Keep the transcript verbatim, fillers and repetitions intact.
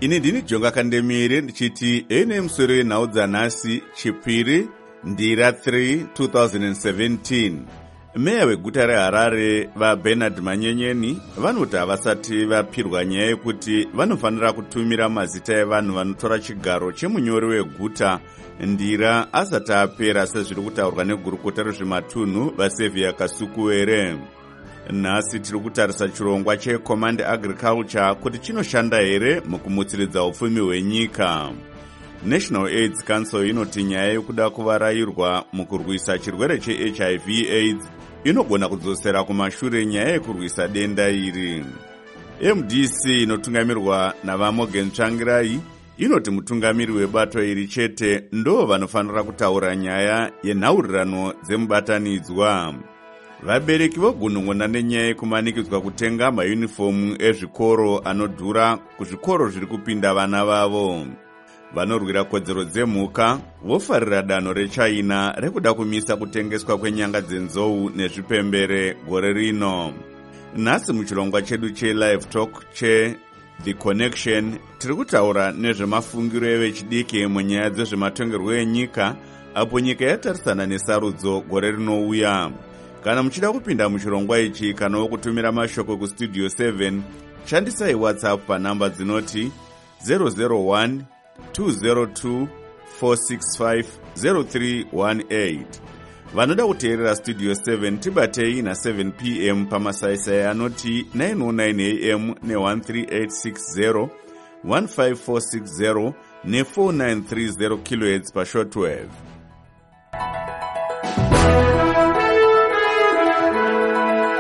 ini ndini Jonga Kandemire ndichiti ene musoro yenhau dzanhasi Chipiri Ndira three twenty seventeen. Meya weguta reHarare vaBernard Manyenyeni vanoti havasati vapirwa nyaya yekuti vanofanira kutumira mazita evanhu vanotora chigaro chemunyori weguta Ndira asati apera sezviri kutaurwa negurukota rezvematunhu vaSevia Kasukuwere. Nhasi tiri kutarisa chirongwa cheCommand Agriculture kuti chinoshanda here mukumutsiridza upfumi hwenyika. National AIDS Council inoti nyaya yekuda kuvarayirwa mukurwisa chirwere cheH I V AIDS inogona kudzosera kumashure nyaya yekurwisa denda iri. M D C inotungamirwa navaMorgan Tsvangirai inoti mutungamiri webato iri chete ndo vanofanira kutaura nyaya yenhaurirano dzemubatanidzwa. Vabereki vogunun'una nenyaya yekumanikidzwa kutenga mayunifomu ezvikoro anodhura kuzvikoro zviri kupinda vana vavo. Vanorwira kodzero dzemhuka vofarira danho reChina rekuda kumisa kutengeswa kwenyanga dzenzou nezvipembere gore rino. Nhasi muchirongwa chedu cheLive Talk che The Connection tiri kutaura nezvemafungiro evechidiki munyaya dzezvematongerwo enyika apo nyika yatarisana nesarudzo gore rinouya. Kana muchida kupinda muchirongwa ichi kana kutumira mashoko kustudio seven, shandisai WhatsApp panhamba dzinoti zero zero one two zero two four six five zero three one eight. Vanoda kuteerera Studio seven tibatei na seven p m pamasaisai anoti nine oh nine a m ne one three eight six zero, one five four six zero ne four nine three zero kilohertz pa shortwave.